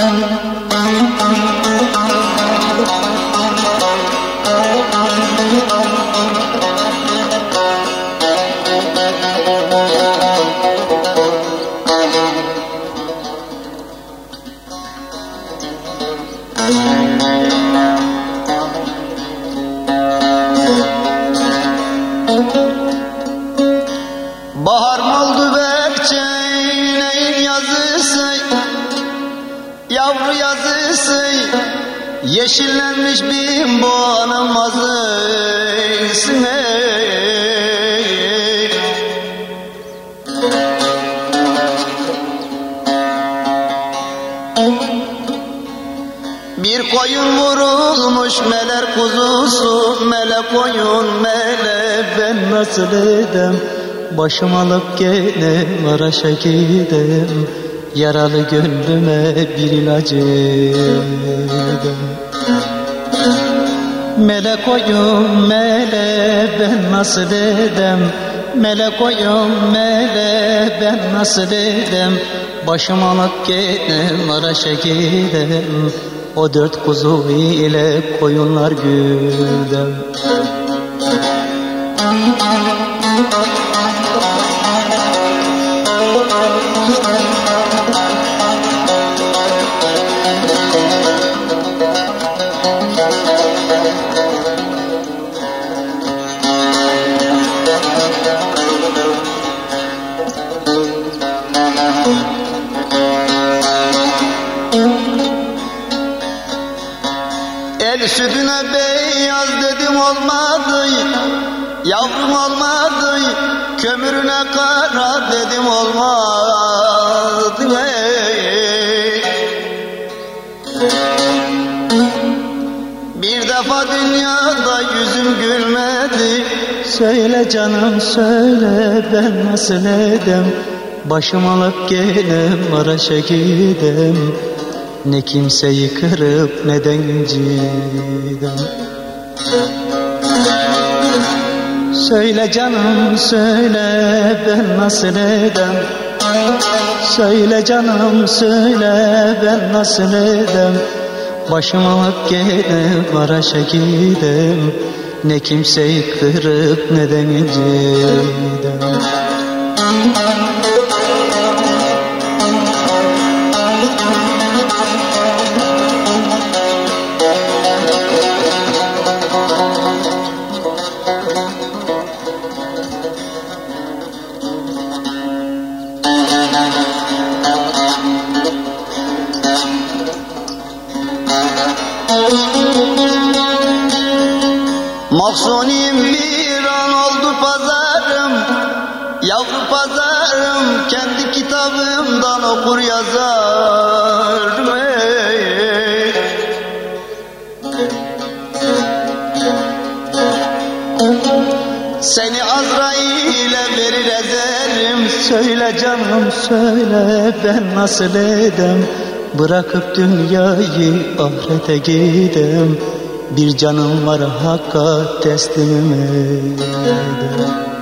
Bahar mı oldu bekçeğin yazısı, yavru yazısı, yeşillenmiş bin boğanın mazısını. Bir koyun vurulmuş meler kuzusu, mele koyun mele, ben nasıl edem? Başım alıp gene Maraş'a gidem, yaralı gönlüme bir ilacı edem. Mele koyun mele, ben nasıl edem? Mele koyun mele, ben nasıl edem? Başım alıp gene Maraş'a gidem, o dört kuzu ile koyunlar güdem. El sütüne beyaz dedim olmadı, yavrum olmadı, kömürüne kara dedim olmadı. Bir defa dünyada yüzüm gülmedi, söyle canım söyle, ben nasıl edem? Başım alıp gelem Maraş'a gidem, ne kimseyi kırıp ne de incidem. Söyle canım söyle, ben nasıl edem? Söyle canım söyle, ben nasıl edem? Başım alıp gelem Maraş'a gidem, ne kimseyi kırıp ne de incidem. Mahzunim bir an oldu pazarım, yavru pazarım, kendi kitabımdan okur yazarım. Seni Azrail'e verir ezerim, söyle canım söyle, ben nasıl edem? Bırakıp dünyayı ahirete gidem, bir canım var Hakk'a teslim edem.